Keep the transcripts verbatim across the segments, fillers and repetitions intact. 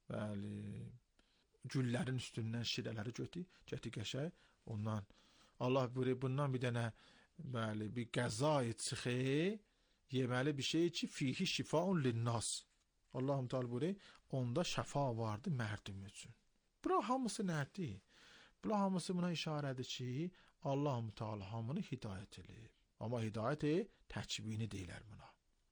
bəli, güllərin üstündən şirələri götü, gəti qəşəy, ondan Allah buyuruyor, bundan bir dənə, bəli, bir qəzayı çıxı, yeməli bir şey ki, fihi şifaun linnas. Allahum Teala buyuruyor, onda şəfa vardı mərdim üçün. Bura hamısı nədir? Bura hamısı buna işarədir ki, Allahum Teala hamını hidayət edir. Amma hidayət təkvini deyilər buna.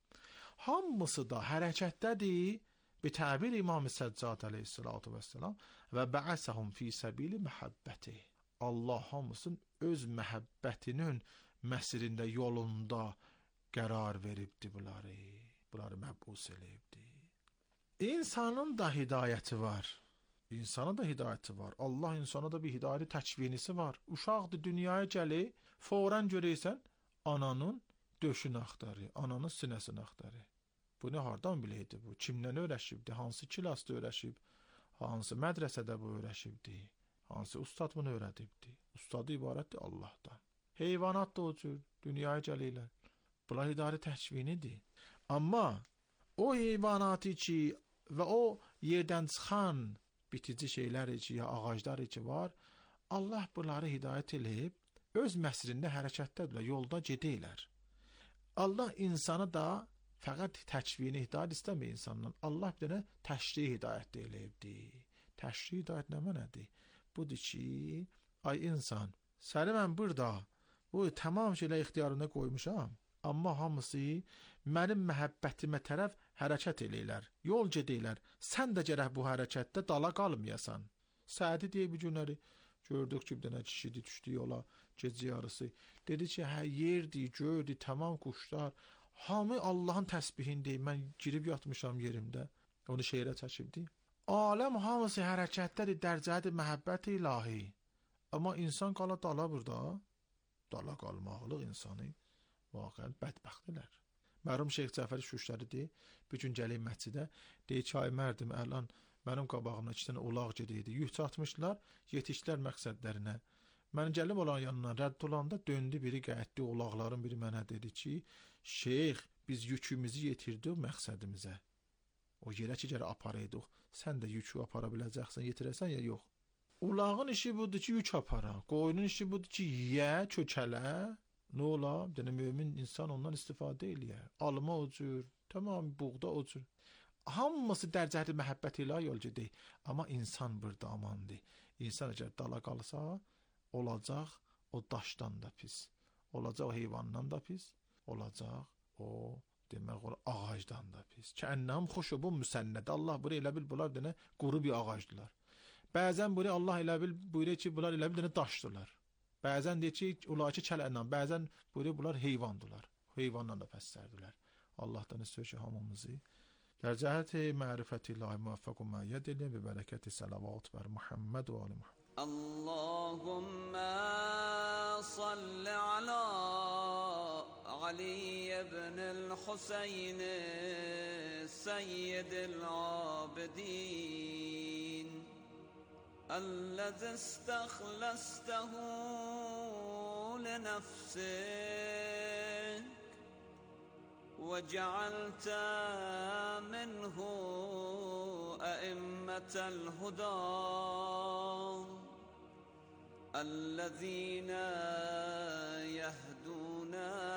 Hamısı da hərəkətdədir, bi təbir İmam-ı Səccad aleyhissalatu vesselam və bə'asəhum fi səbili məhəbbəti. Allah hamısın öz məhəbbətinin məsirində, yolunda qərar veribdi bunları. Bunları məbus eləyibdi. İnsanın da hidayəti var. İnsana da hidayəti var. Allah insana da bir hidayəti təkvinisi var. Uşaqdır, dünyaya gəlir, fौरən görəysən, ananın döşünü axtarır, ananın sinəsini axtarır. Bu nə hardan biləydi bu? Kimdən öyrəşibdi? Hansı kilasda öyrəşib? Hansı mədrəsədə bu öyrəşibdi? Hansı ustad bunu öyrədibdi? Ustadı ibarətdir Allahdan. Heyvanat da o cür dünyaya gəlirlər. Bunlar hidayət təkvinidir. Amma o heyvanatı ki və o yerdən çıxan bitici şeylər ki, ya ağaclar ki var, Allah bunları hidayət eləyib, öz məsrində hərəkətdədirlər, yolda gedirlər. Allah insanı da fəqət təkvini hidayət istəmir insandan. Allah bir dənə təşri hidayət eləyibdir. Təşri hidayət nə mənədir? Budur ki, ay insan, səni mən burada bu tamam şeylə ixtiyarına qoymuşam, amma hamısı mənim məhəbbətimə tərəf hərəkət eləyirlər, yol gedirlər. Sən də gərək bu hərəkətdə dala qalmayasan. Sədi deyə bir günləri gördük ki, bir dənə kişidi düşdü yola, gecə yarısı. Dedi ki, hə, yerdi, gördü, tamam quşlar, hamı Allahın təsbihində, mən girib yatmışam yerimdə. Onu şeirə çəkibdi. Aləm hamısı hərəkətdədir, dərcədir məhəbbət ilahi. Amma insan qala dala burada. Dala qalmaqlıq insanı vaqəən bədbəxtdirlər. Mərhum Şeyx Cəfər Şuşları deyir, bir gün gəlib məscidə, deyir ki, ay mərdim, əlan, mənim qabağımda iki dənə ulaq gedirdi. Yük çatmışlar, yetişdilər məqsədlərinə. Mən gəlib olan yanına rədd olanda döndü biri qayıtdı, ulaqların biri mənə dedi ki, Şeyx, biz yükümüzü yetirdik məqsədimizə. O yerə ki, gələ aparaydıq. Sən də yükü apara biləcəksən, yetirəsən ya yox. Ulağın işi budur ki, yük apara. Qoyunun işi budur ki, yiyə, çökələ. Nə ola? Yəni, mümin insan ondan istifadə eləyər. Alma o cür, tamam, buğda o cür. Hamısı dərcəli məhəbbət ilə yol gedir. Amma insan burada amandır. İnsan əgər dala qalsa, olacaq o daşdan da pis. Olacaq o heyvandan da pis. Olacaq o, demək olar, ağacdan da pis. Kənnəm xoşubun müsənnəd. Allah buraya elə bil, bunlar dənə quru bir ağacdılar. Bəzən buraya Allah elə bil, buyuruyor ki, bunlar elə bil dənə daşdılar. Bəzən deyir ki, olar ki, kələnən, bəzən buyuruyor, bunlar heyvandılar. Heyvanla da pəssərdilər. Allahdan istiyor ki, hamımızı dərcəhət-i mərifət ilahi müvəffəq və müəyyəd ilə və bərəkət-i salavat bər Muhammed və ali Muhammed. Allahümme salli ala Ali ibn-i Hüseyin Seyyid-i Abidin الذي استخلصته لنفسك وجعلت منه أئمة الهدى الذين يهدون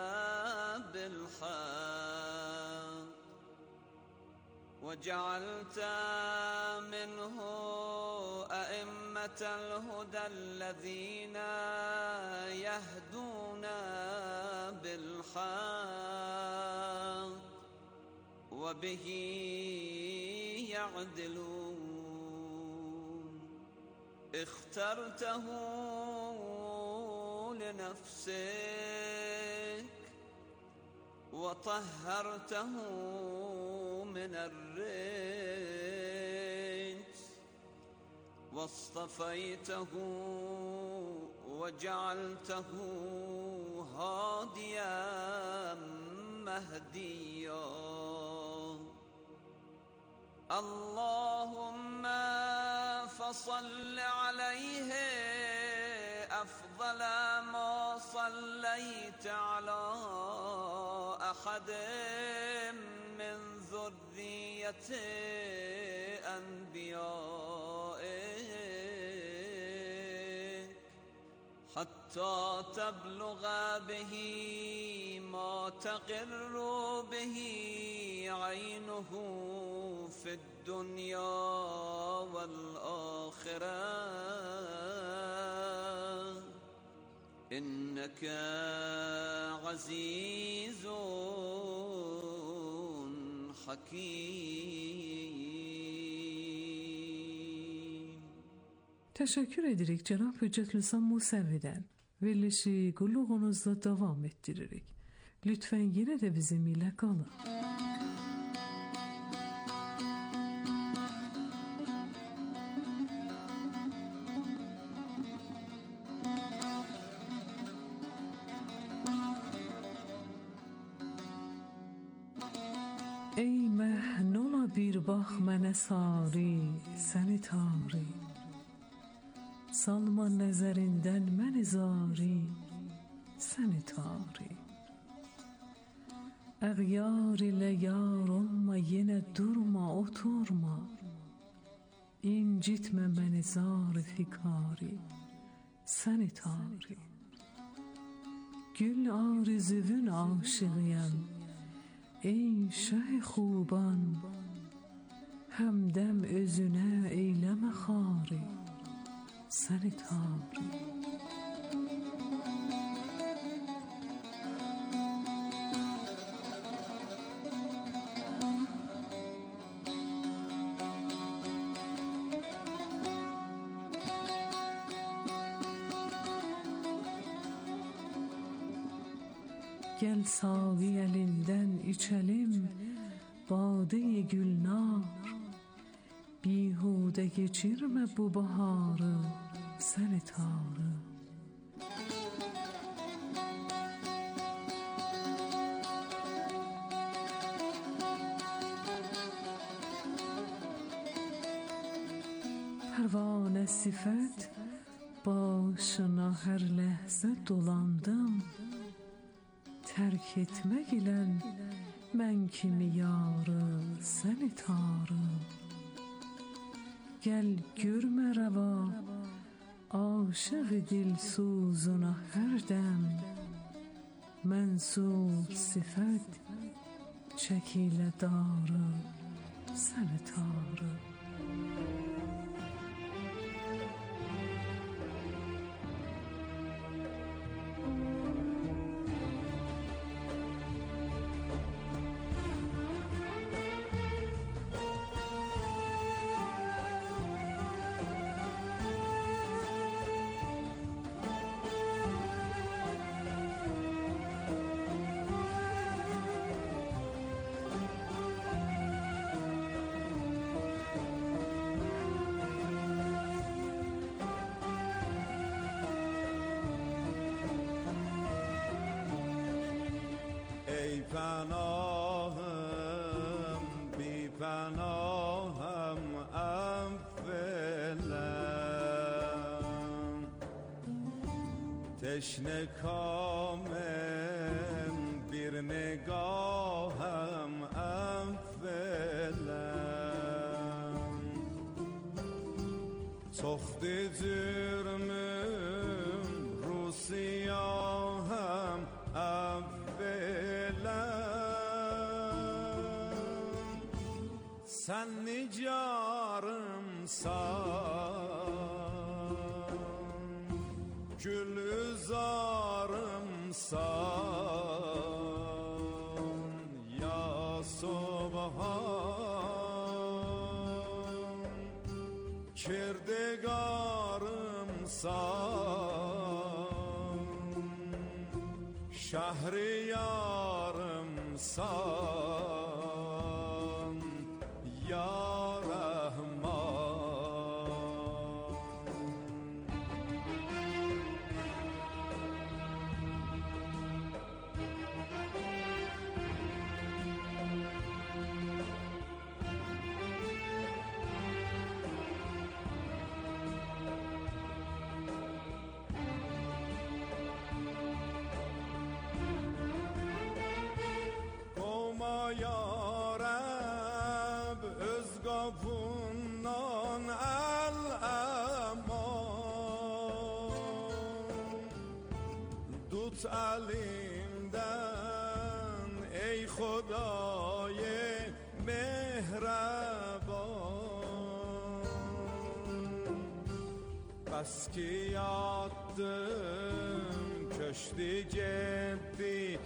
بالحق وجعلت منه أئمة الهدى الذين يهدون بالحق وبه يعدلون اخترته لنفسك وطهرته من الرجس واصطفيته وجعلته هاديا مهديا اللهم فصل عليه أفضل ما صليت على أحد من ذرية أنبيائك أنبيائك حتى تبلغ به ما تقر به عينه في الدنيا والآخرة إنك عزيز حكيم. Teşekkür edirik Cenab Hüccetülüslam Musevi'den. Verilişi kulluğunuzda devam ettiririk. Lütfen yine de bizimle kalın. Ey mehnola bir bax mənə sari, səni tari. Salma nəzərindən məni zari, səni tari. Əğyar ilə yar olma, yenə durma, oturma. İncitmə məni zar-ı fikari, səni tari. Gül arızüvün aşığıyam, ey şəh xuban. Həmdəm özünə eyləmə xari, səni tari. Gel savi elinden içelim bade-i gülnar. Bihude geçirme bu baharı, səni tarı. Pervane sifet başına her lehze dolandım. Terk etmek ile mən kimi yarı, səni tarı. Gel görmə rəva, aşığı dilsuzuna hər dəm. Mənsub sifət çəkilə darı, səni tarı. ای پناهم بی پناهم افلم تشنه کامم bir نگاهم افلم تخت جرمم رو سیاهم sen nicarımsan, gülzarımsan ya Subhan. Kirdegarımsan, şehriyarımsan ya ya لطف علیمدن ای خدای مهربان بس که یادم کشتی جدی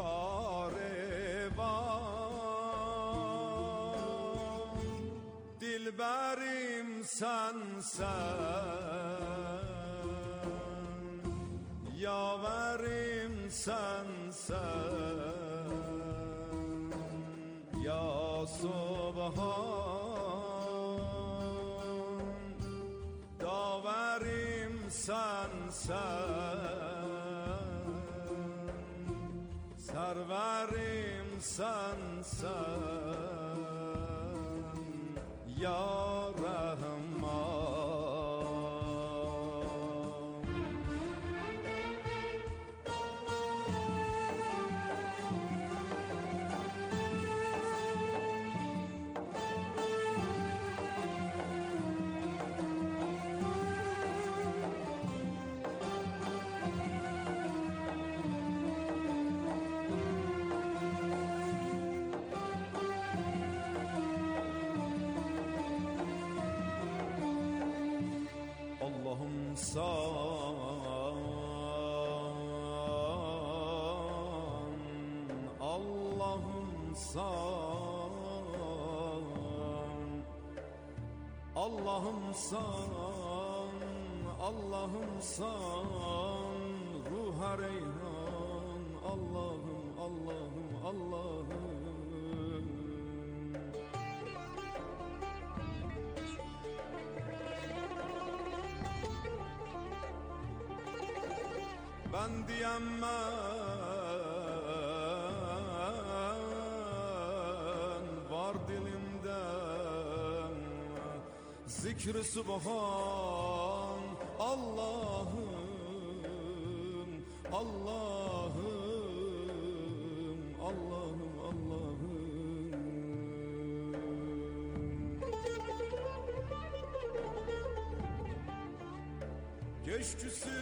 کاروان دلبریم سنسن یاوریم سنسن یا سبحان داوریم سنسن سروریم سنسن یا رحمان اللهم صل اللهم صل اللهم صل اللهم صل روح ریحان اللهم اللهم اللهم بندیم من وار دلمden ذکر سبحان اللهم اللهم اللهم اللهم keşküsü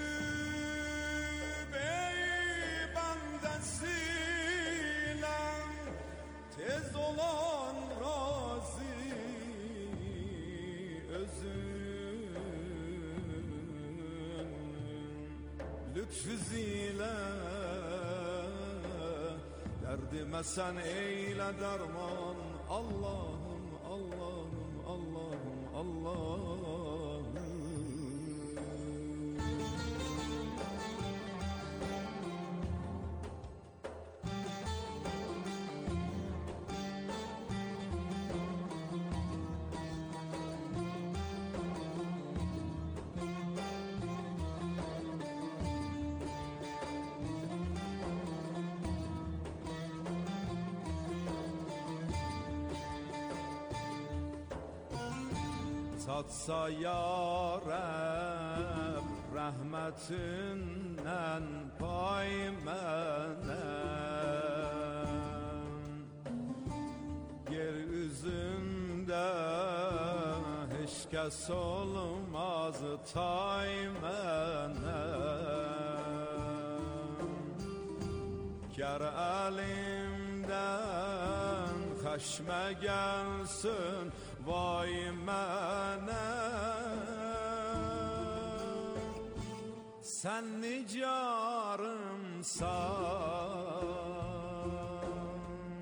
tez olan razı özün lütfüziyle derdime sen eyle derman Allah'ım Allah'ım Allah'ım Allah'ım tatsa ya Rab rahmetinden pay menem yeryüzünde hiç kes olmaz tay menem ger elimden haşme gelsin vay menem sen nicarımsan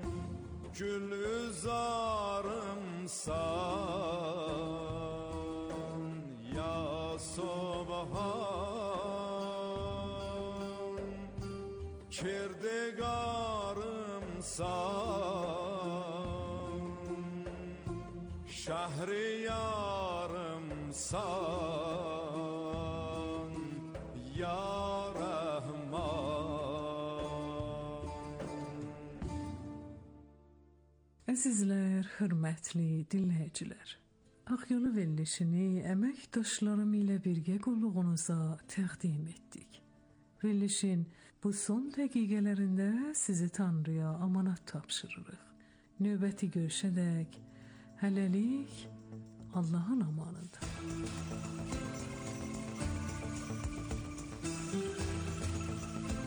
gülüzarımsan ya Subhan kirdigarımsan şehriyarımsan ya Rahman. Əzizlər, hörmətli dinləyicilər, Ağyolu verilişini əməkdaşlarım ilə birgə qulluğunuza təqdim etdik. Verilişin bu son dəqiqələrində sizi Tanrıya amanat tapşırırıq. Növbəti görüşədək hələlik Allahın amanında.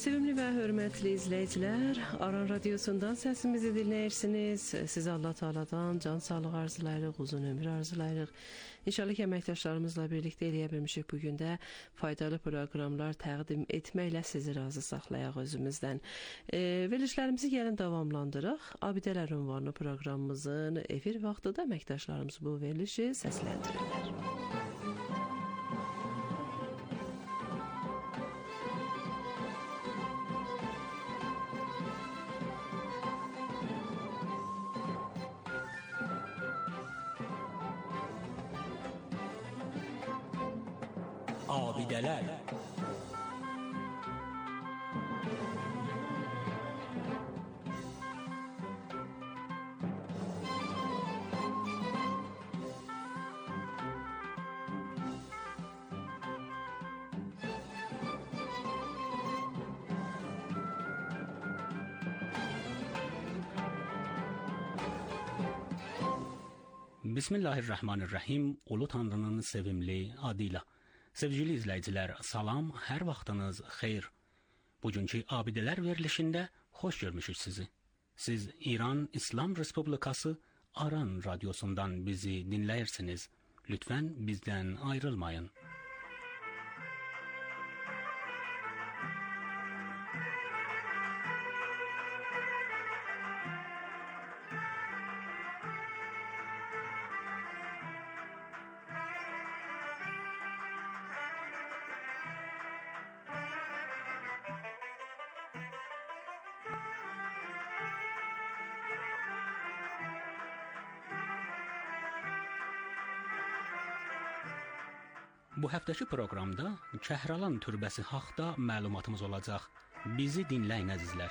Sevimli və hörmətli izləyicilər, Aran Radiosundan səsimizi dinləyirsiniz. Sizə Allah Teala'dan can sağlığı arzulayırıq, uzun ömür arzulayırıq. İnşallah ki, əməkdaşlarımızla birlikdə eləyə bilmişik bugün də faydalı proqramlar təqdim etməklə sizi razı saxlayaq özümüzdən. E, verilişlərimizi gəlin davamlandıraq. Abidələr ünvanlı proqramımızın efir vaxtıda əməkdaşlarımız bu verilişi səsləndirirlər. Abidələr. Bismillahirrahmanirrahim. Ulu Tanrının sevimli adıyla. Sevgili izləyicilər, salam, hər vaxtınız xeyir. Bugünkü Abidələr verilişində xoş görmüşük sizi. Siz İran İslam Respublikası Aran Radiosundan bizi dinləyirsiniz. Lütfən bizdən ayrılmayın. Bu həftəki proqramda Kəhralan türbəsi haqda məlumatımız olacaq. Bizi dinləyin əzizlər.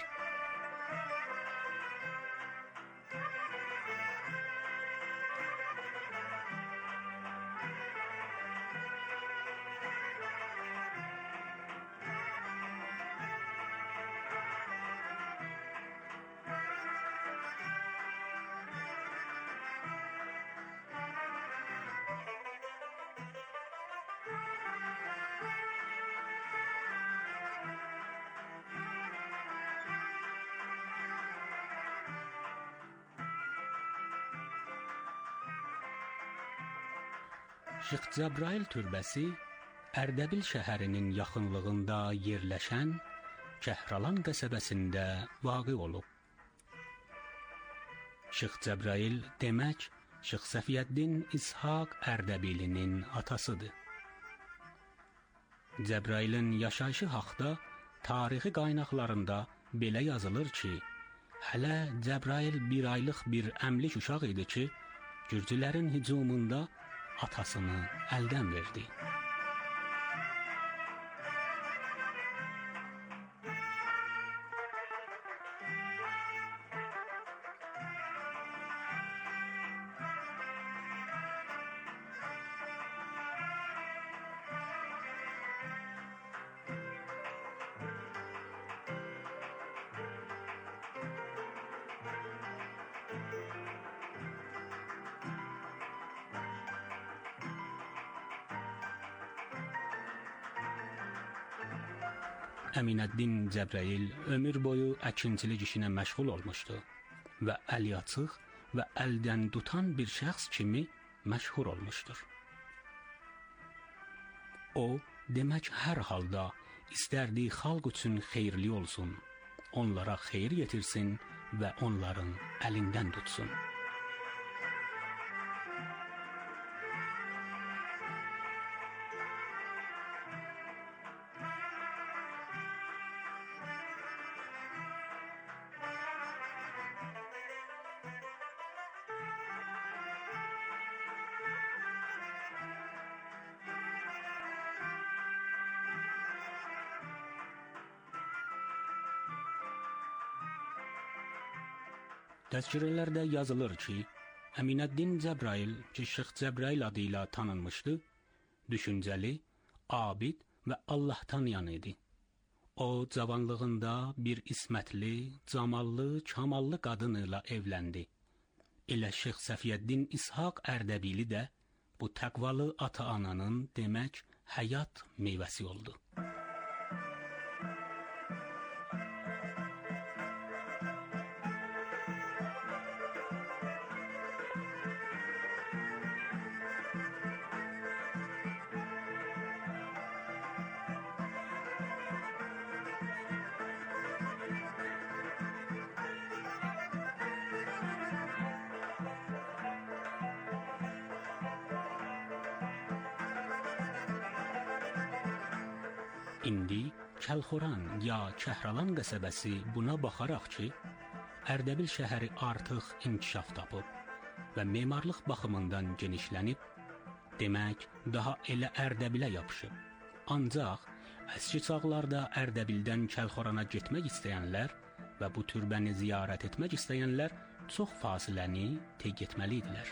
Şeyx Cəbrail türbəsi Ərdəbil şəhərinin yaxınlığında yerləşən Kəhralan qəsəbəsində vaqe olub. Şeyx Cəbrail demək Şeyx Səfiyyəddin İshaq Ərdəbilinin atasıdır. Cəbrailin yaşayışı haqda tarixi qaynaqlarında belə yazılır ki, hələ Cəbrail bir aylıq bir əmlik uşaq idi ki, Gürcülərin hücumunda atasını əldən verdi. Əminəddin Cəbrail ömür boyu əkinçilik işinə məşğul olmuşdu və əliaçıq və əldən tutan bir şəxs kimi məşhur olmuşdur. O, demək hər halda istərdiyi xalq üçün xeyirli olsun, onlara xeyir yetirsin və onların əlindən tutsun. Təzkirələrdə yazılır ki, Əminəddin Cəbrail, ki Şeyx Cəbrail adıyla tanınmışdı, düşüncəli, abid və Allah tanıyan idi. O, cavanlığında bir ismətli, camallı, kamallı qadın ilə evləndi. Elə Şeyx Səfiyyəddin İshaq Ərdəbili də bu təqvalı ata-ananın demək həyat meyvəsi oldu. İndi Kəlxoran ya Kəhralan qəsəbəsi buna baxaraq ki, Ərdəbil şəhəri artıq inkişaf tapıb və memarlıq baxımından genişlənib, demək, daha elə Ərdəbilə yapışıb. Ancaq əski çağlarda Ərdəbildən Kəlxorana getmək istəyənlər və bu türbəni ziyarət etmək istəyənlər çox fasiləni tək etməli idilər.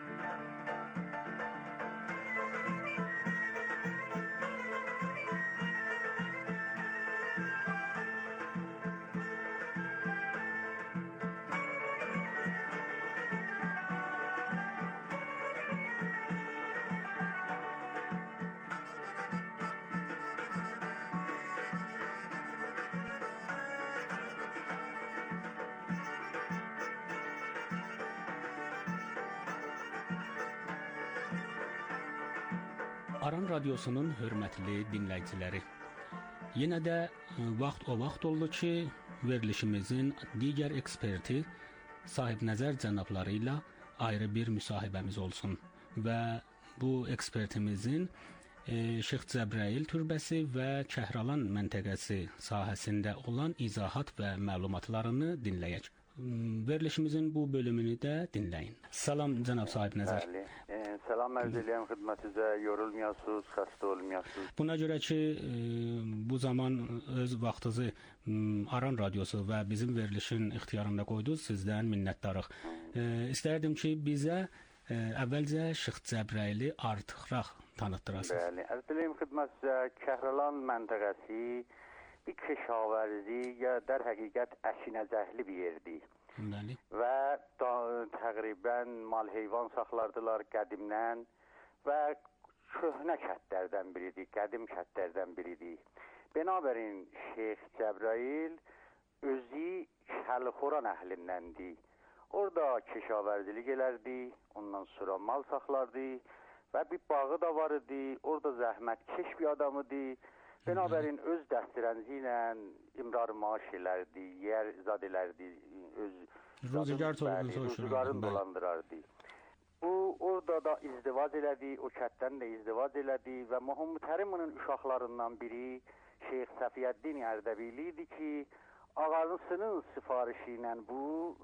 Aran Radiosunun hörmətli dinləyiciləri, yenə də vaxt o vaxt oldu ki, verilişimizin digər eksperti, sahib nəzər cənabları ilə ayrı bir müsahibəmiz olsun və bu ekspertimizin e, Şeyx Cəbrayıl türbəsi və Kəhralan məntəqəsi sahəsində olan izahat və məlumatlarını dinləyək. Verilişimizin bu bölümünü də dinləyin. Salam cənab sahib nəzər. Bəli. E, salam ərz edirəm xidmətinizə. Yorulmayasınız, xəstə olmayasınız. Buna görə ki, e, bu zaman öz vaxtınızı Aran Radiosu və bizim verilişin ixtiyarında qoydunuz. Sizdən minnətdarıq. E, istərdim ki, bizə e, əvvəlcə Şeyx Cəbrayılı artıqraq tanıtdırasınız. Bəli. Ərz edirəm xidmətinizə Kəhralan məntəqəsi bir kişavarzi ya در حقیقت əşinəcəhli bir yerdir. Bəli. Və da, təqribən mal heyvan saxlardılar qədimdən və köhnə kətlərdən biridir, qədim kətlərdən biridir. Binabərin Şeyx Cəbrayıl özü Kəlxoran əhlindəndir. Orada kişavarzilik elərdi, ondan sonra mal saxlardı və bir bağı da var idi. Orada zəhmətkeş bir adam idi. Binabərin öz dəstərənzi ilə imrar maaş elərdi, yer zad elərdi, öz rüzgarını dolandırardı. Bu, orada da izdivac elədi, o kətdən də izdivac elədi və Muhammed Hərimin uşaqlarından biri Şeyx Səfiyyəddin Ərdəbili idi ki, ağasının sifarişi ilə bu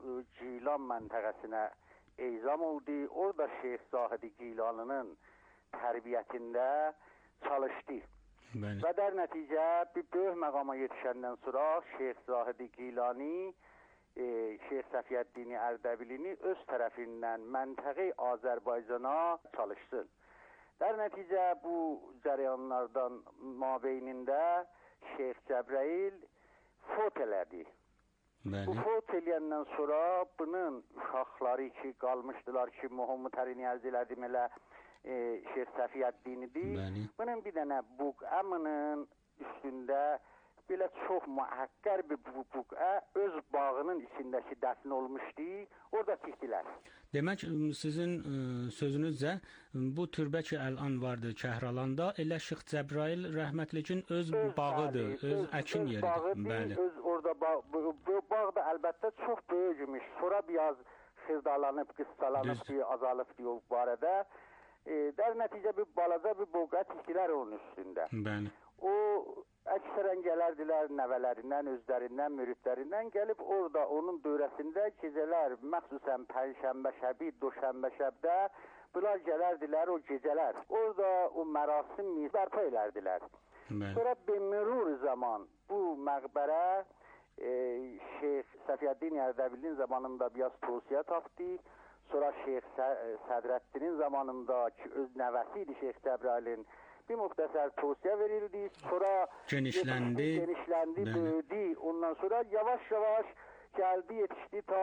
Gilan məntəqəsinə eyzam oldu. Orada Şeyx Zahidi Gilanının tərbiyyətində çalışdı. Bəli. Və dər nəticə bir böyük məqama yetişəndən sonra Şeyx Zahidi Gilani e, Şeyx Səfiyyəddin Ərdəbilini öz tərəfindən məntəqi Azərbaycana çalışsın. Dər nəticə bu cərəyanlardan mabeynində Şeyx Cəbrayıl fot elədi. Bəli. Bu fot eləyəndən sonra bunun uşaqları ki qalmışdılar ki, Muhammed Hərini ərz elədim elə e, Şeyx Səfiyyəddinidir. Bunun bir dənə buqəminin üstündə belə çox müəkkər bir buqə öz bağının içindəki dəfn olmuşdu. Orada tikdilər. Demək, sizin ə, sözünüzcə bu türbə ki əl-an vardı Kəhralanda, elə Şeyx Cəbrayıl rəhmətlikin öz, öz bağıdır, bəli, öz, öz əkin yeridir. Bağıdır, bəli. Öz orada bağ, bu, bu bağ da əlbəttə çox böyükmüş. Sonra biraz xırdalanıb, qıssalanıb, azalıb diyor bu barədə. E, dər nəticə bir balaca bir buqə tikdilər onun üstündə. Bəli. O əksərən gələrdilər nəvələrindən, özlərindən, müridlərindən gəlib orada onun dövrəsində gecələr, məxsusən pənşənbə şəbi, doşənbə şəbdə bunlar gələrdilər o gecələr. Orada o mərasim bərpa edərdilər. Sonra bimrur zaman bu məqbərə e, Şeyx Səfiyyəddin Ərdəbilinin zamanında biraz tövsiyə tapdı. Sonra Şeyx Sədrəddinin zamanında ki öz nəvəsi idi Şeyx Cəbrayılın bir muxtəsər tövsiyə verildi. Sonra genişləndi, genişləndi, böyüdü. Ondan sonra yavaş-yavaş gəldi, yetişdi ta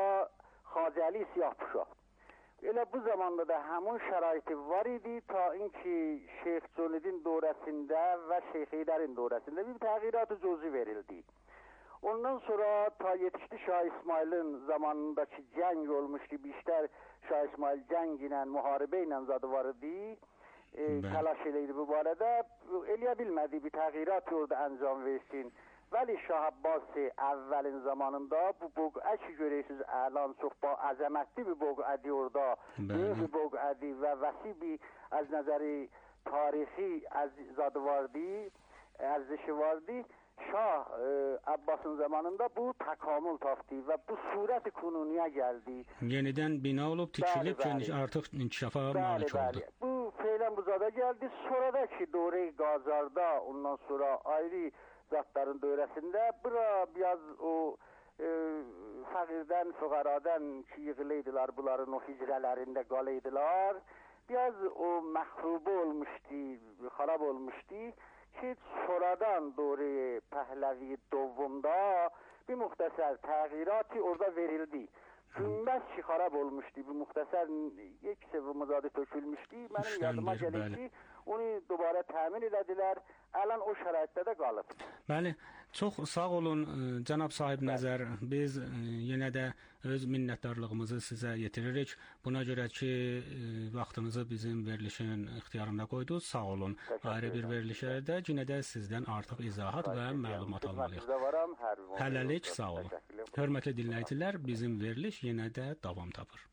Xacəli Siyahpuşa. Elə bu zamanda da həmin şəraiti var idi ta inki Şeyx Cönidin dövrəsində və Şeyx Heydərin dövrəsində bir təğyirat-ı cüzi verildi. Ondan sonra ta yetişdi Şah İsmail'in zamanındaki cəng olmuşdu. İşlər Şah İsmail cəng ilə, müharibə ilə zadı var idi. E, təlaş eləydi bu barədə. Eləyə bilmədi, bir təğyirat orada əncam versin. Vəli Şah Abbasi əvvəlin zamanında bu boğə ki görəysiniz, əlan çox əzəmətli bir boğədir orada. Böyük bir boğədir və vəsi bir az nəzəri tarixi zadı vardı. ərzişi vardı. Şah e, Abbasın zamanında bu təkamül tapdı və bu surət-i kununiyə gəldi. Yenidən bina olub, tikilib, Bəli, bəli. artıq inkişafa Bəli, malik oldu. bəli. Bu feylən bu zada gəldi. Sonradakı dövrə Qacarda, ondan sonra ayrı zatların dövrəsində bura biraz o e, fəqirdən, füqaradan ki yığılıydılar, bunların o hicrələrində qalıydılar. Biraz o məxrubə olmuşdu, xarab olmuşdu ki sonradan dövrə Pəhləvi dövvumda bir muxtəsər təğyiratı orada verildi. Günbəz ki xarab olmuşdu, bu muxtəsər یک سوم zadı tökülmüşdü. Mənim yadıma gəlir ki, onu dubara təmin elədilər. Alan o şəraitdə də qalıb. Bəli, çox sağ olun cənab sahib nəzər. Biz yenə də öz minnətdarlığımızı sizə yetiririk. Buna görə ki, vaxtınızı bizim verilişin ixtiyarında qoydunuz. Sağ olun. Ayrı bir verilişə də yenə də sizdən artıq izahat və məlumat almalıyıq. Hələlik sağ olun. Hörmətli dinləyicilər, bizim veriliş yenə də davam tapır.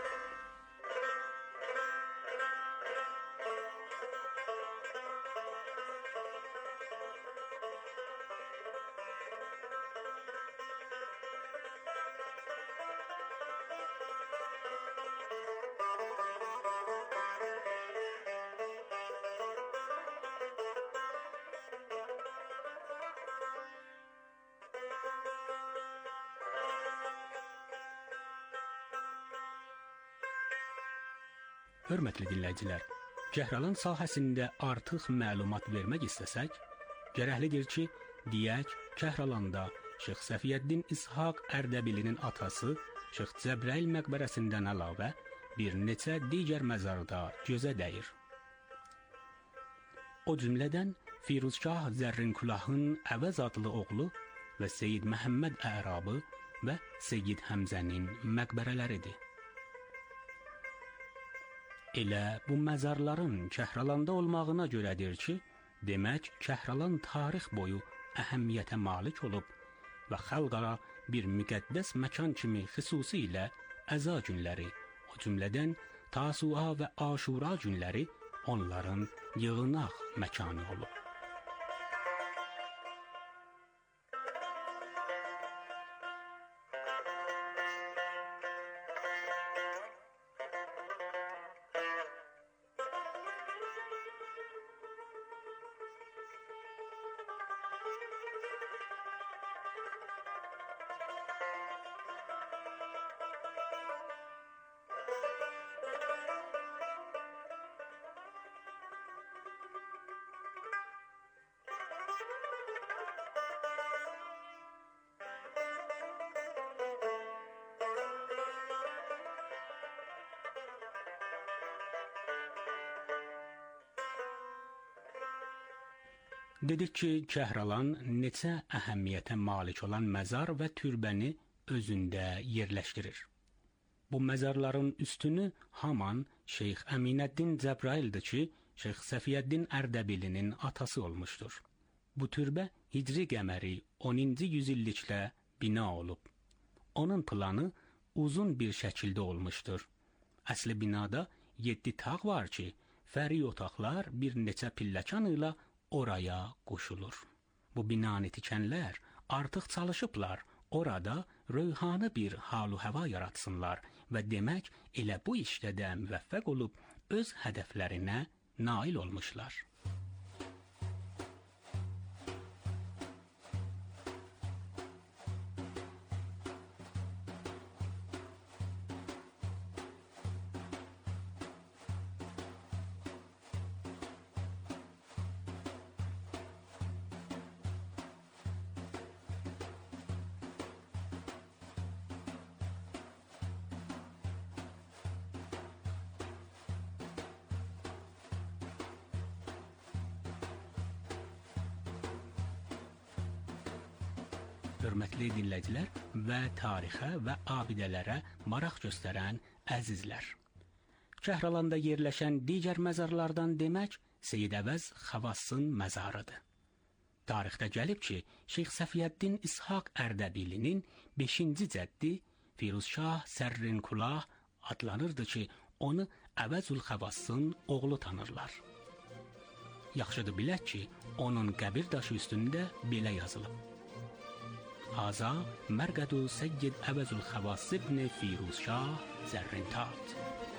Hörmətli dinləyicilər, Cəhralın sahəsində artıq məlumat vermək istəsək, gərəklidir ki, deyək, Kəhralanda Şeyx Səfiyyəddin İshaq Ərdəbilinin atası Şeyx Cəbrayıl məqbərəsindən əlavə bir neçə digər məzarda gözə dəyir. O cümlədən Firuzşah Zərrinkülahın Əvəz adlı oğlu və Seyyid Məhəmməd Ərabı və Seyyid Həmzənin məqbərələridir. Elə bu məzarların Kəhralanda olmağına görədir ki, demək Kəhralan tarix boyu əhəmiyyətə malik olub və xalqara bir müqəddəs məkan kimi xüsusilə əza günləri, o cümlədən Tasua və Aşura günləri onların yığınaq məkanı olub. Dedik ki, Kəhralan neçə əhəmiyyətə malik olan məzar və türbəni özündə yerləşdirir. Bu məzarların üstünü haman Şeyx Əminəddin Cəbrayıldır ki, Şeyx Səfiyyəddin Ərdəbilinin atası olmuşdur. Bu türbə Hicri qəməri onuncu yüzilliklə bina olub. Onun planı uzun bir şəkildə olmuşdur. Əsli binada yeddi tağ var ki, fəri otaqlar bir neçə pilləkan ilə oraya qoşulur. Bu binanı tikənlər artıq çalışıblar, orada röyhanı bir halu həva yaratsınlar və demək elə bu işdə də müvəffəq olub öz hədəflərinə nail olmuşlar. Hörmətli dinləyicilər və tarixə və abidələrə maraq göstərən əzizlər. Kəhralanda yerləşən digər məzarlardan demək Seyyid Əvəz Xavassın məzarıdır. Tarixdə gəlib ki, Şeyx Səfiyyəddin İshaq Ərdəbilinin beşinci cəddi Firuzşah Zərrinkulah adlanırdı ki, onu Əvəzül Xavassın oğlu tanırlar. yaxşıdır bilək ki, onun qəbir daşı üstündə belə yazılıb. Haza mərqədu səyyid əvəzül xəvas ibn Firuz Şah Zərrintat.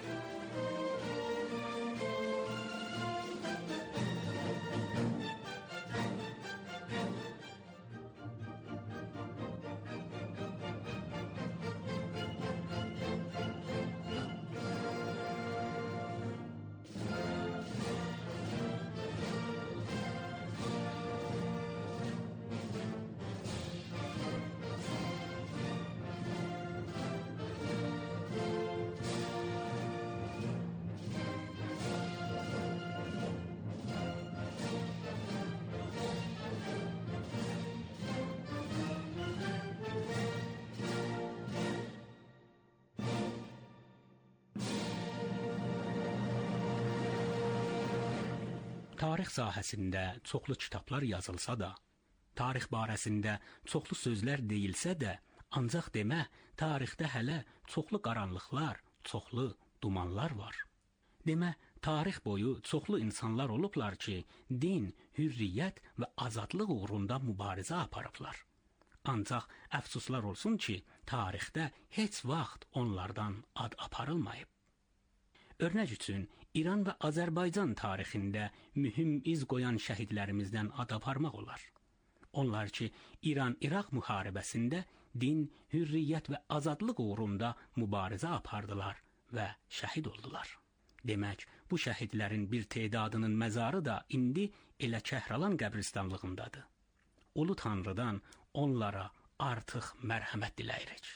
Tarix sahəsində çoxlu kitablar yazılsa da, tarix barəsində çoxlu sözlər deyilsə də, ancaq demə, tarixdə hələ çoxlu qaranlıqlar, çoxlu dumanlar var. Demə, tarix boyu çoxlu insanlar olublar ki, din, hürriyyət və azadlıq uğrunda mübarizə aparıblar. Ancaq əfsuslar olsun ki, tarixdə heç vaxt onlardan ad aparılmayıb. Örnək üçün, İran və Azərbaycan tarixində mühüm iz qoyan şəhidlərimizdən ad aparmaq olar. Onlar ki, İran-İraq müharibəsində din, hürriyyət və azadlıq uğrunda mübarizə apardılar və şəhid oldular. Demək, bu şəhidlərin bir tədadının məzarı da indi elə Kəhralan qəbristanlığındadır. Ulu Tanrıdan onlara artıq mərhəmət diləyirik.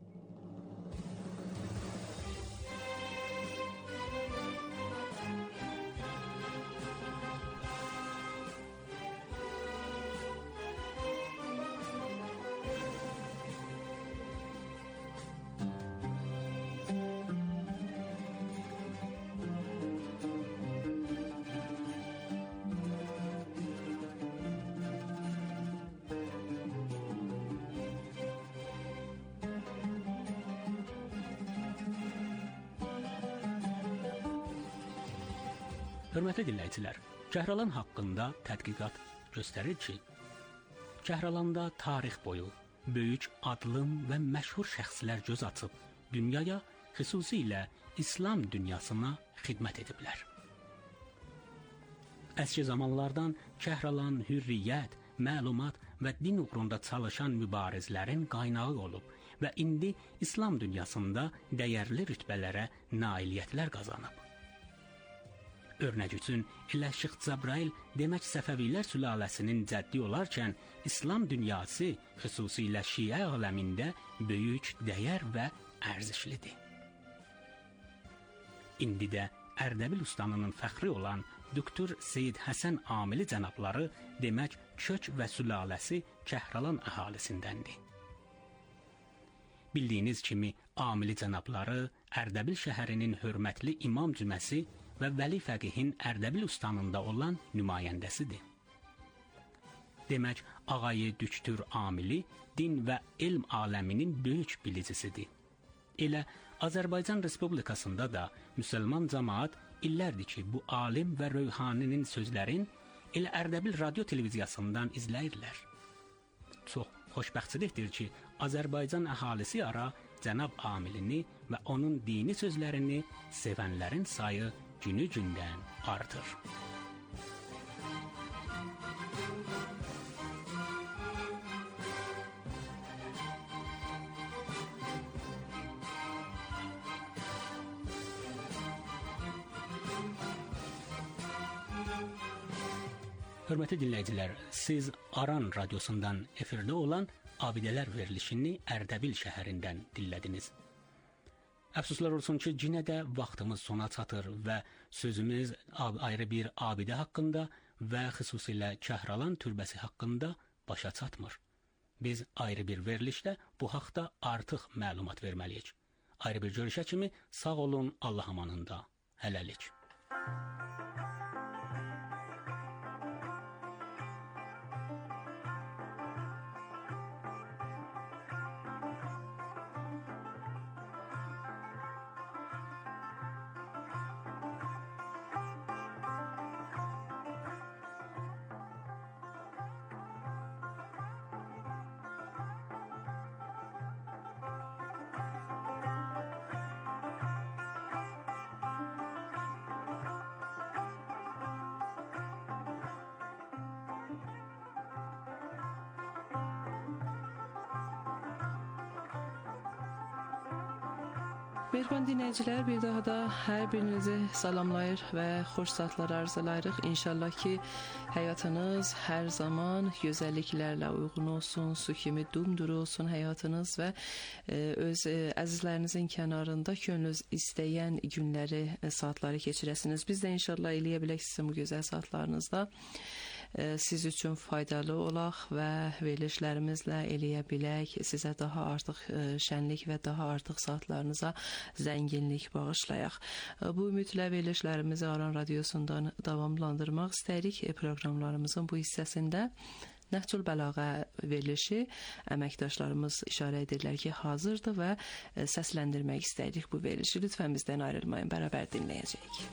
Hörmətli dinləyicilər, Kəhralan haqqında tədqiqat göstərir ki, Kəhralanda tarix boyu böyük adlım və məşhur şəxslər göz açıb dünyaya, xüsusilə İslam dünyasına xidmət ediblər. Əski zamanlardan Kəhralan hürriyyət, məlumat və din uğrunda çalışan mübarizlərin qaynağı olub və indi İslam dünyasında dəyərli rütbələrə nailiyyətlər qazanıb. Örnək üçün, elə Şeyx Cəbrail demək Səfəvilər sülaləsinin cəddi olarkən, İslam dünyası, xüsusilə Şiə aləmində böyük dəyər və ərzişlidir. İndi də Ərdəbil ustanının fəxri olan doktor Seyid Həsən Amili cənabları demək kök və sülaləsi Kəhralan əhalisindəndir. Bildiyiniz kimi, Amili cənabları Ərdəbil şəhərinin hörmətli imam cüməsi və Vəli Fəqihin Ərdəbil ustanında olan nümayəndəsidir. Demək, ağayı Düktur Amili din və elm aləminin böyük bilicisidir. Elə Azərbaycan Respublikasında da müsəlman cəmaat illərdir ki, bu alim və röyhaninin sözlərin elə Ərdəbil radio televiziyasından izləyirlər. Çox xoşbəxtçilikdir ki, Azərbaycan əhalisi ara cənab Amilini və onun dini sözlərini sevənlərin sayı günü-gündən artır. Hörmətli dinləyicilər, siz Aran radiosundan efirdə olan Abidələr verilişini Ərdəbil şəhərindən dinlədiniz. Əfsuslar olsun ki, yenə də vaxtımız sona çatır və sözümüz ayrı bir abidə haqqında və xüsusilə Kəhralan türbəsi haqqında başa çatmır. Biz ayrı bir verilişdə bu haqda artıq məlumat verməliyik. Ayrı bir görüşə kimi sağ olun, Allah amanında. Hələlik. Mehriban dinləyicilər, bir daha da hər birinizi salamlayır və xoş saatlar arzulayırıq. İnşallah ki, həyatınız hər zaman gözəlliklərlə uyğun olsun, su kimi dumduru olsun həyatınız və e, öz e, əzizlərinizin kənarında könlünüz istəyən günləri, e, saatları keçirəsiniz. Biz də inşallah eləyə bilək sizin bu gözəl saatlarınızda siz üçün faydalı olaq və verilişlərimizlə eləyə bilək, sizə daha artıq şənlik və daha artıq saatlarınıza zənginlik bağışlayaq. Bu ümidlə verilişlərimizi Aran Radiosundan davamlandırmaq istəyirik. Proqramlarımızın bu hissəsində Nəhcül Bəlağə verilişi əməkdaşlarımız işarə edirlər ki, hazırdır və səsləndirmək istəyirik bu verilişi. Lütfən bizdən ayrılmayın, bərabər dinləyəcəyik.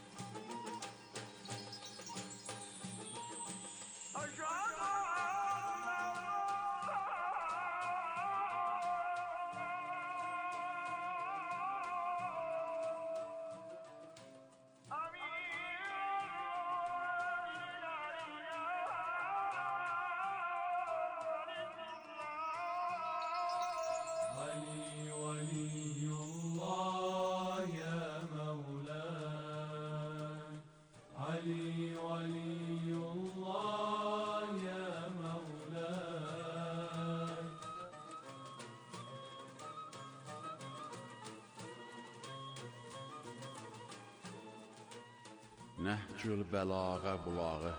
Nəhcül Bəlağə bulağı.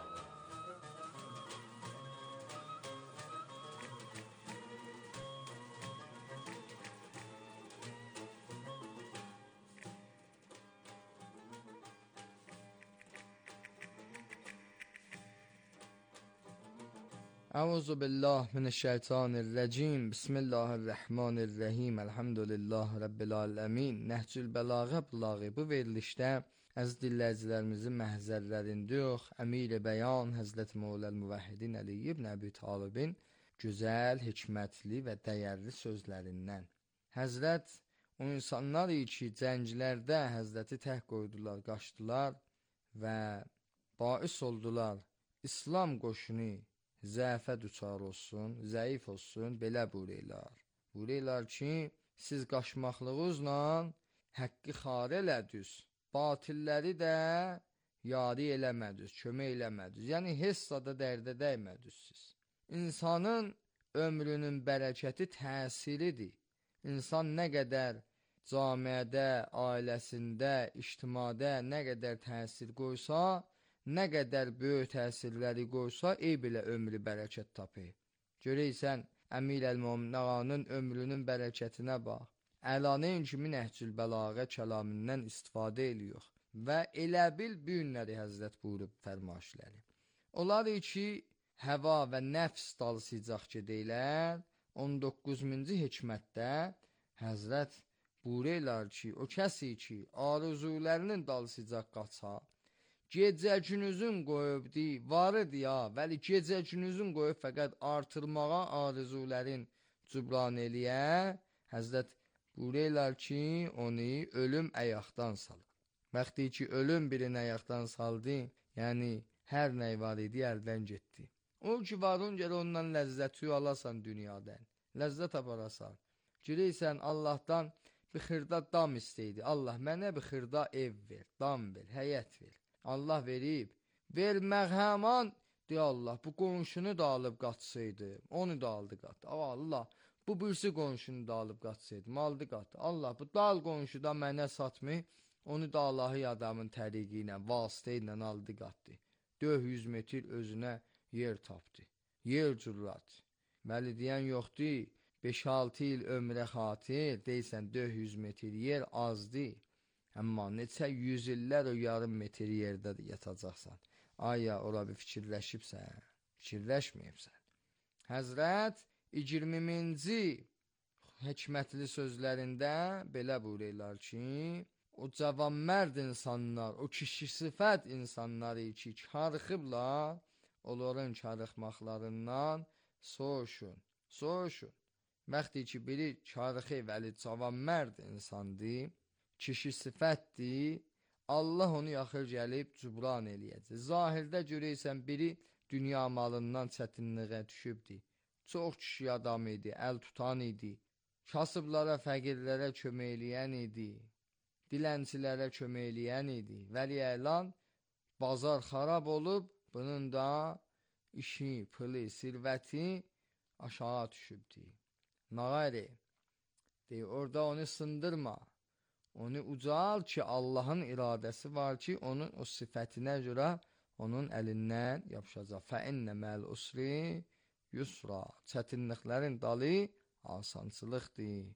Əuzu billah minəşşeytanirracim. Bismillahirrahmanirrahim. Elhamdülillah Rabbil aləmin. Nəhcül Bəlağə bulağı. Bu verilişdə əziz dinləyicilərimizin məhzərlərində yox, Əmir-i Bəyan Həzrət Mevləl Müvəhhidin Əli ibn Əbi Talibin gözəl, hikmətli və dəyərli sözlərindən. Həzrət o insanlar ki, cənglərdə Həzrəti tək qoydular, qaçdılar və bais oldular. İslam qoşunu zəfə düçar olsun, zəif olsun, belə buyururlar. Buyururlar ki, siz qaçmaqlığınızla həqqi xar elədiniz, batilləri də yari eləmədiniz, kömək eləmədiniz. Yəni, hessada dərdə dəymədiniz siz. İnsanın ömrünün bərəkəti təsiridir. İnsan nə qədər camiədə, ailəsində, ictimada nə qədər təsir qoysa, nə qədər böyük təsirləri qoysa, ey belə ömrü bərəkət tapır. Görəysən, Əmir əl-Mömin ağanın ömrünün bərəkətinə bax. Əlanın kimi Nəhcül Bəlağə kəlamından istifadə ediyor və elə bil bu günləri Həzrət buyurub fərmaişləri. Onlar ki, həva və nəfs dalsıcaq gedəylər, on doqquzuncu hikmətdə Həzrət buyururlar ki, o kəsi ki, arzularının dalsıcaq qaça, gecə günüzün qoyubdi, varıdı ya, vəli gecə günüzün qoyub fəqət artırmağa arzuların cübran eləyə, Həzrət buyururlar ki, onu ölüm əyaqdan salır. Vaxtı ki, ölüm birini əyaqdan saldı, yəni hər nəy var idi, əldən getdi. O ki, varın gələ ondan ləzzəti alasan dünyadan, ləzzət aparasan. Görəysən, Allahdan bir xırda dam istəydi. Allah, mənə bir xırda ev ver, dam ver, həyət ver. Allah verib, vermək həman, deyə Allah, bu qonşunu da alıb qaçsaydı, onu da aldı qatdı. Allah, bu birisi qonşunu da alıb qaçsaydı, aldı qatdı. Allah, bu dal qonşu da mənə satmı, onu da Allahı adamın təriqi ilə, vasitə ilə aldı qatdı. dörd yüz metr özünə yer tapdı, yer cürrat. Bəli, deyən yoxdur, beş altı il ömrə xatir, deysən dörd yüz metr yer azdı. Amma neçə yüz illər o yarım metr yerdə yatacaqsan. Aya, ora bir fikirləşibsən, fikirləşməyibsən. Həzrət iyirminci hikmətli sözlərində belə buyururlar ki, o cavanmərd insanlar, o kişi sifət insanları ki, karıxıblar, onların karıxmaqlarından soğuşun, soğuşun. Vaxtı ki, biri karıxı vəli cavanmərd insandır, kişi sifətdir, Allah onu yaxır gəlib cübran eləyəcək. Zahirdə görəysən, biri dünya malından çətinliğə düşübdir. Çox kişi adam idi, əl tutan idi. kasıblara, fəqirlərə kömək eləyən idi, dilənçilərə kömək eləyən idi. Vəli elan bazar xarab olub, bunun da işi, pılı, sirvəti aşağı düşübdü. Nağayri, deyir, orada onu sındırma, onu ucal ki, Allahın iradəsi var ki, onun o sifətinə görə onun əlindən yapışacaq. Fəinnə məl usri yusra. Çətinliklərin dalı asansılıqdır.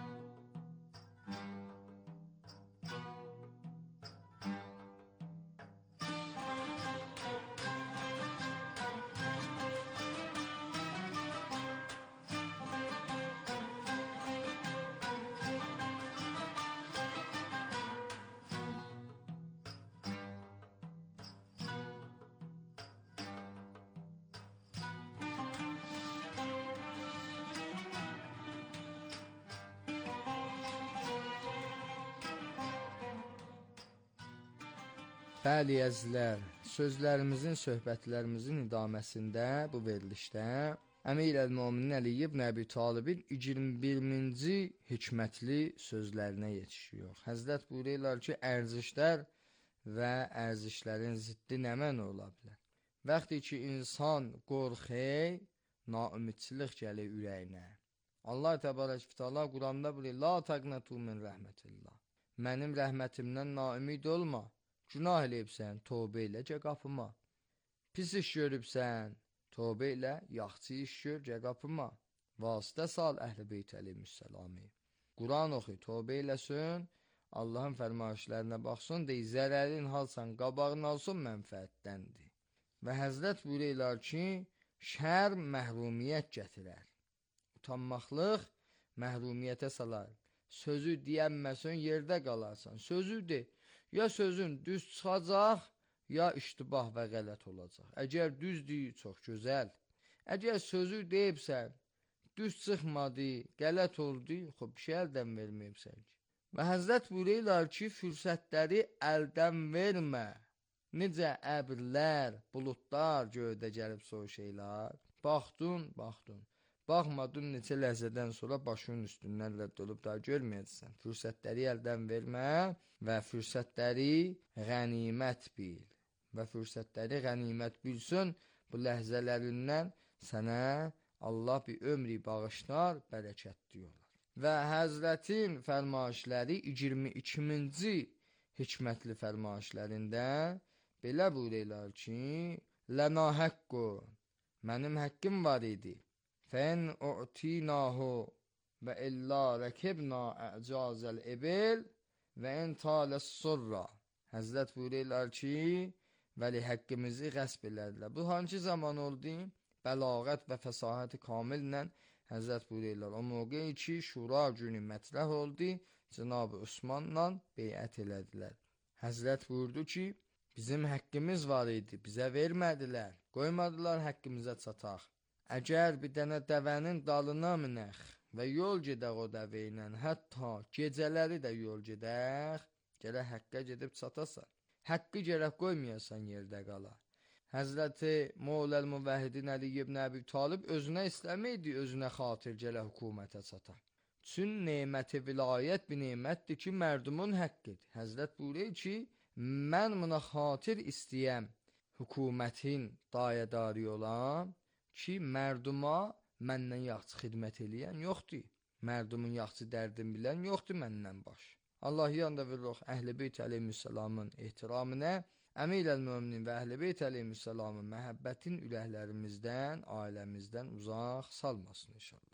Bəli, əzizlər, sözlərimizin, söhbətlərimizin idaməsində, bu verilişdə Əmir əl-Möminin Əli ibn Əbi Talibin iyirmi birinci hikmətli sözlərinə yetişiyor. Həzrət buyururlar ki, ərzişlər və ərzişlərin ziddi nə mənə ola bilər? Vaxtı ki, insan qorxey, naümidçilik gəlir ürəyinə. Allah təbarək və təala Quranda buyurur, la taqnatu min rəhmətillah. Mənim rəhmətimdən naümid olma. Günah eləyibsən, tövbə elə gə qapıma. Pis iş görübsən, tövbə elə, yaxşı iş gör gə qapıma. Vasitə sal Əhl-i Beyt əleyhissalami. Quran oxu, tövbə eləsin, Allahın fərmayişlərinə baxsın, deyə zərərin halsan, qabağını alsın, mənfəətdəndir. Və Həzrət buyururlar ki, şər məhrumiyyət gətirər. Utanmaqlıq məhrumiyyətə salar. Sözü deyənməsin, yerdə qalarsan. Sözü de. Ya sözün düz çıxacaq, ya iştibah və qələt olacaq. Əgər düz deyil, çox gözəl. Əgər sözü deyibsən, düz çıxmadı, qələt oldu, xub, bir şey əldən verməyibsən ki. Və Həzrət buyururlar ki, fürsətləri əldən vermə. Necə əbirlər, buludlar göydə gəlib soğuk şeylər. Baxdun, baxdun. Baxmadın, neçə ləhzədən sonra başının üstündən rədd olub daha görməyəcəksən. Fürsətləri əldən vermə və fürsətləri qənimət bil. Və fürsətləri qənimət bilsin, bu ləhzələrindən sənə Allah bir ömrü bağışlar, bərəkət diyorlar. Və Həzrətin fərmayişləri iyirmi ikinci hikmətli fərmayişlərində belə buyururlar ki, lənə həqqun, mənim həqqim var idi. Fən u'tinahu və illa rəkibna əcazəl ebil və ən taləs surra. Həzrət buyururlar ki, vəli həqqimizi qəsb elədilər. Bu hangi zaman oldu? Bəlağət və fəsahəti kamillə Həzrət buyururlar. O mövqeyi ki, şura günü mətrəh oldu, Cənab-ı Osmanla beyət elədilər. Həzrət buyurdu ki, bizim həqqimiz var idi, bizə vermədilər, qoymadılar həqqimizə çataq. Əgər bir dənə dəvənin dalına minək və yol gedək o dəvə ilə, hətta gecələri də yol gedək, gərək həqqə gedib çatasan. Həqqi gərək qoymayasan yerdə qala. Həzrəti Mevləl Müvəhhidin Əli ibn Əbi Talib özünə istəməydi, özünə xatir gərək hökumətə çata. Çün neməti vilayət bir nemətdir ki, mərdumun haqqıdır. Həzrət buyurur ki, mən buna xatir istəyəm, hökumətin dayadarı olam, ki, mərduma məndən yaxşı xidmət eləyən yoxdur. Mərdumun yaxşı dərdin bilən yoxdur məndən baş. Allah yanda veririk Əhl-i Beyt əleyhissalamın ehtiramına, Əmir əl-Möminin və Əhl-i Beyt əleyhissalamın məhəbbətin ürəklərimizdən, ailəmizdən uzaq salmasın inşallah.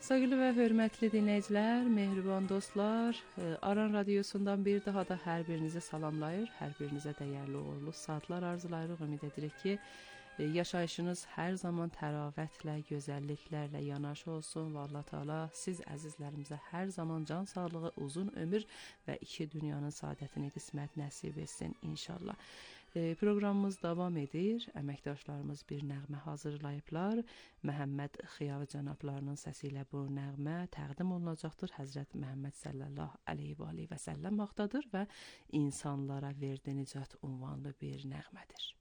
Sevgili və hörmətli dinləyicilər, mehriban dostlar, Aran Radiosundan bir daha da hər birinizi salamlayır, hər birinizə dəyərli uğurlu saatlar arzulayırıq. Ümid edirik ki, yaşayışınız hər zaman təravətlə, gözəlliklərlə yanaşı olsun və Allah Teala siz əzizlərimizə hər zaman can sağlığı, uzun ömür və iki dünyanın saadətini qismət nəsib etsin inşallah. Proqramımız davam edir. Əməkdaşlarımız bir nəğmə hazırlayıblar. Məhəmməd Xiyavi cənablarının səsi ilə bu nəğmə təqdim olunacaqdır. Həzrət Məhəmməd sallallahu əleyhi və səlləm vaxtadır və insanlara verdi nicat unvanlı bir nəğmədir.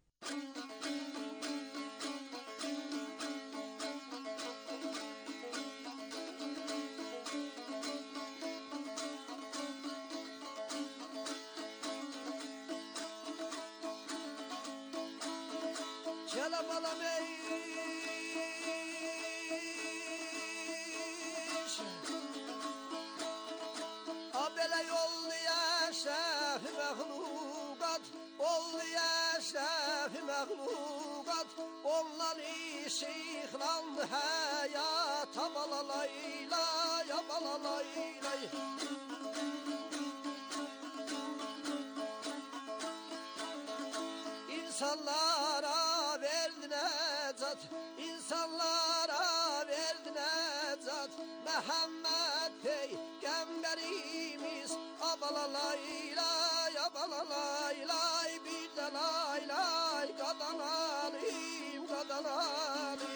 Şeyhlandı hayata balalayla ya balalayla. İnsanlara verdi necat, insanlara verdi necat. Məhəmməd peygamberimiz abalalayla ya balalayla. Bir de laylay kadanalim kadanalim.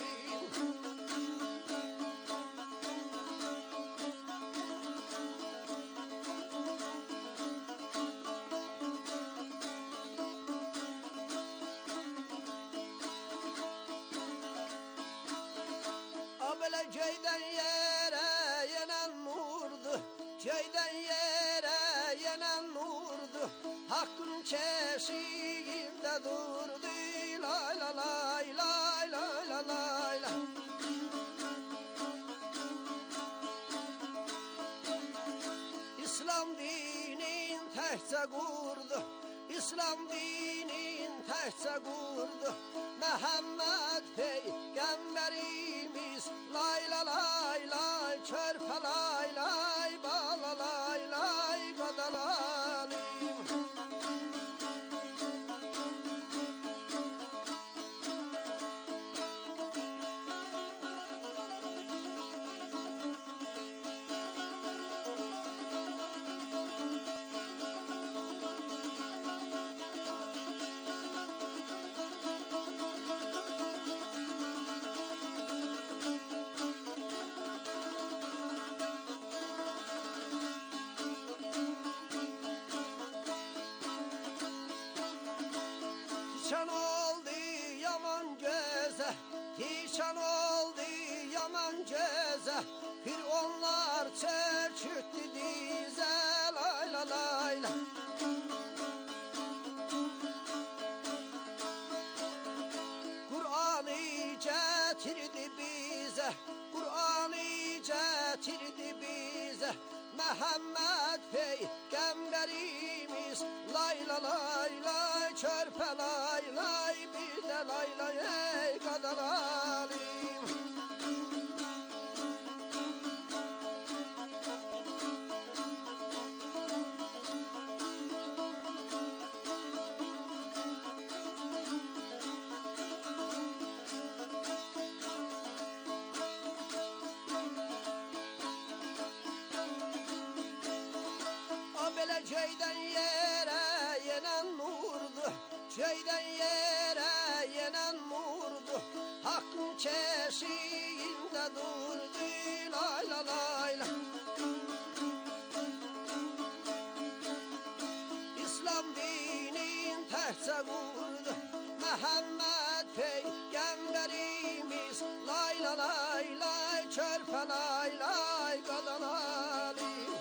Ceyden yere yenen nurdu, ceyden yere yenen nurdu. Hakkın çeşiğinde durdu, lay la lay lay lay la lay la. İslam dinin tehce kurdu, İslam dinin tehce kurdu. Məhəmməd peygamberimiz lay la lay lay çörpe lay lay bala lay lay kadalalim. Tiçan oldu yaman göze, tiçan oldu yaman göze. Bir onlar çöküttü dize, lay la lay la. Kur'an'ı getirdi bize, Kur'an'ı getirdi bize. Məhəmməd peygamberimiz lay la lay lay çörpe lay lay bir de lay lay ey kadalalim. Ceyden yere yenen nurdu, ceyden yere yenen nurdu. Hakkın çeşiğinde durdu, lay la lay la. İslam dinin tehce kurdu, Məhəmməd peygamberimiz lay la lay lay çörpe lay lay kadanalim.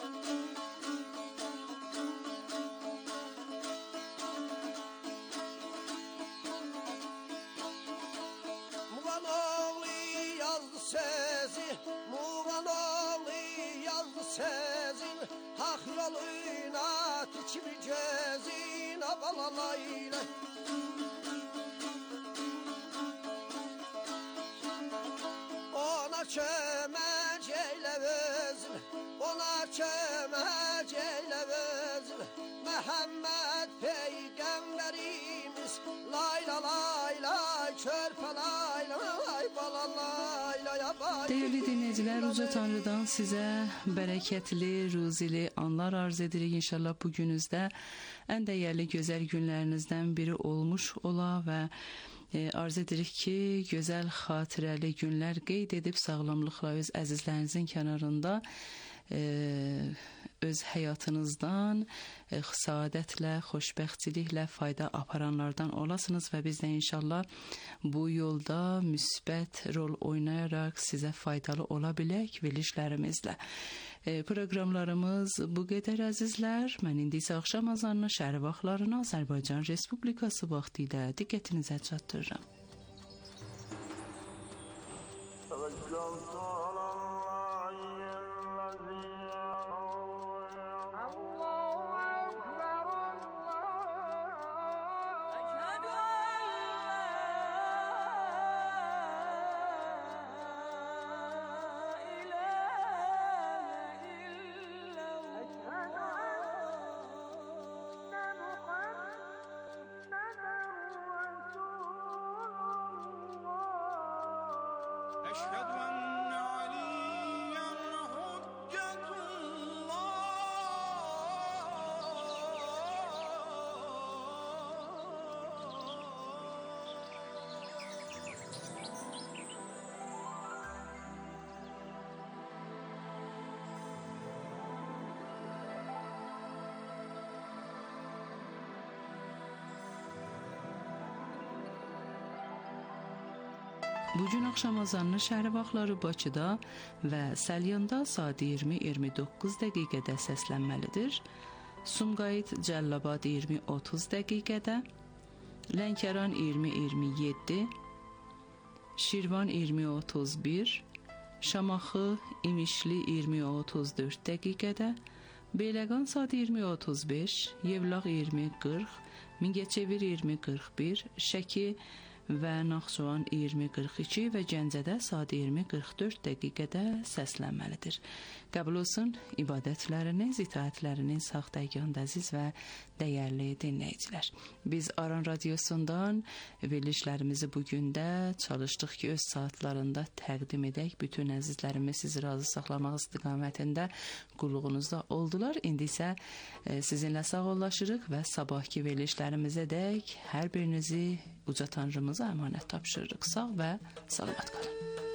Sezin hak yoluna tiçimi cezin abalalayla. Ona çöme kömək eylə özünə Məhəmməd Peyğəmbərimiz Lay la lay lay körpə lay lay bala lay lay bay. Değerli dinleyiciler, Uca Tanrı'dan size bereketli, ruzili anlar arz edirik. İnşallah bugünüzde en değerli, güzel günlerinizden biri olmuş ola ve e, arz edirik ki, güzel hatirəli günler qeyd edib sağlamlıqla öz əzizlərinizin kənarında e, öz həyatınızdan e, saadətlə, xoşbəxtçiliklə fayda aparanlardan olasınız və biz də inşallah bu yolda müsbət rol oynayaraq sizə faydalı ola bilək verilişlərimizlə. E, proqramlarımız bu qədər əzizlər. Mən indi isə axşam azanını şəhər vaxtlarını Azərbaycan Respublikası vaxtı ilə diqqətinizə çatdırıram. Bugün axşam azanını şəhər vaxtları Bakıda və Səlyanda saat iyirmi iyirmi doqquz dəqiqədə səslənməlidir. Sumqayıt Cəllabad iyirmi otuz dəqiqədə, Lənkəran iyirmi iyirmi yeddi, Şirvan iyirmi otuz bir, Şamaxı İmişli iyirmi otuz dörd dəqiqədə, Beyləqan saat iyirmi otuz beş, Yevlax iyirmi qırx, Mingəçevir iyirmi qırx bir, Şəki və Naxçıvan iyirmi qırx iki və Gəncədə saat iyirmi qırx dörd dəqiqədə səslənməlidir. Qəbul olsun ibadətləriniz, itaətləriniz sağdəyganda əziz və dəyərli dinləyicilər. Biz Aran Radiosundan verilişlərimizi bugün də çalışdıq ki, öz saatlarında təqdim edək. Bütün əzizlərimiz sizi razı saxlamaq istiqamətində qulluğunuzda oldular. İndi isə e, sizinlə sağollaşırıq və sabahki verilişlərimizə dək hər birinizi Uca Tanrımıza əmanət tapşırırıq. Sağ və salamat qalın.